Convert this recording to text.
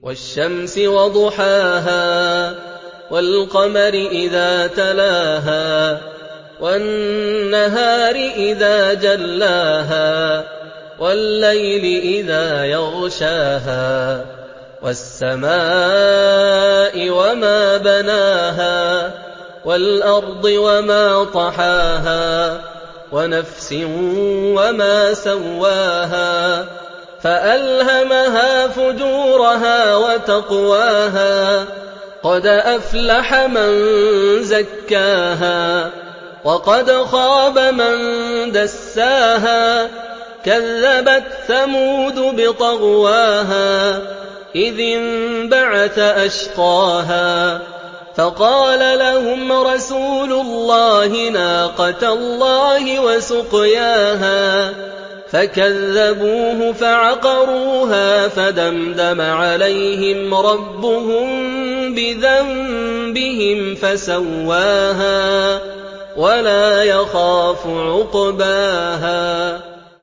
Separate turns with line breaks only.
وَالشَّمْسِ وَضُحَاهَا وَالْقَمَرِ إِذَا تَلَاهَا وَالنَّهَارِ إِذَا جَلَّاهَا وَاللَّيْلِ إِذَا يَغْشَاهَا وَالسَّمَاءِ وَمَا بَنَاهَا وَالْأَرْضِ وَمَا طَحَاهَا وَنَفْسٍ وَمَا سَوَّاهَا فَأَلْهَمَهَا فُجُورَهَا وَتَقْوَاهَا قَدْ أَفْلَحَ مَن زَكَّاهَا وَقَدْ خَابَ مَن دَسَّاهَا كَذَّبَتْ ثَمُودُ بِطَغْوَاهَا إِذِ انبَعَثَ أَشْقَاهَا فَقَالَ لَهُمْ رَسُولُ اللَّهِ نَاقَةَ اللَّهِ وَسُقْيَاهَا فَكَذَّبُوهُ فَعَقَرُوهَا فَدَمْدَمَ عَلَيْهِمْ رَبُّهُم بِذَنبِهِمْ فَسَوَّاهَا وَلَا يَخَافُ عُقْبَاهَا